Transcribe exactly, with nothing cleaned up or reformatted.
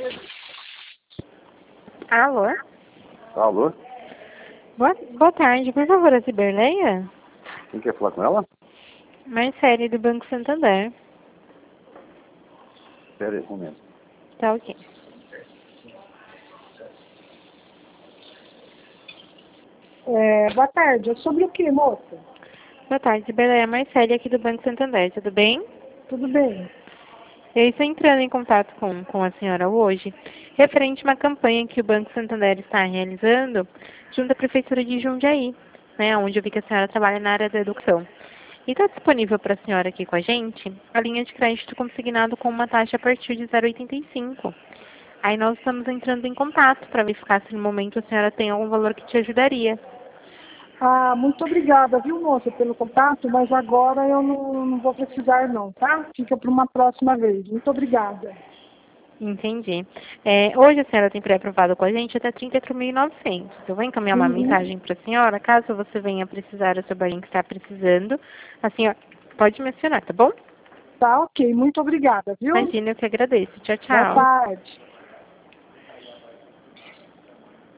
Alô? Alô? Boa, boa tarde, por favor, a Ciberleia? Quem quer falar com ela? Marcele, do Banco Santander. Espera aí um momento. Tá ok. É, boa tarde, é sobre o que, moça? Boa tarde, Ciberleia. Marcele aqui do Banco Santander, tudo bem? Tudo bem? Eu estou entrando em contato com, com a senhora hoje, referente a uma campanha que o Banco Santander está realizando junto à Prefeitura de Jundiaí, né, onde eu vi que a senhora trabalha na área da educação. E está disponível para a senhora aqui com a gente a linha de crédito consignado com uma taxa a partir de zero vírgula oitenta e cinco. Aí nós estamos entrando em contato para verificar se no momento a senhora tem algum valor que te ajudaria. Ah, muito obrigada, viu, moça, pelo contato, mas agora eu não, não vou precisar não, tá? Fica para uma próxima vez. Muito obrigada. Entendi. É, hoje a senhora tem pré-aprovado com a gente até trinta e quatro mil e novecentos. Eu vou encaminhar uma Uhum. mensagem para a senhora, caso você venha precisar, o seu banco que está precisando, a senhora pode mencionar, tá bom? Tá ok, muito obrigada, viu? Imagina, eu que agradeço. Tchau, Boa tchau. tarde.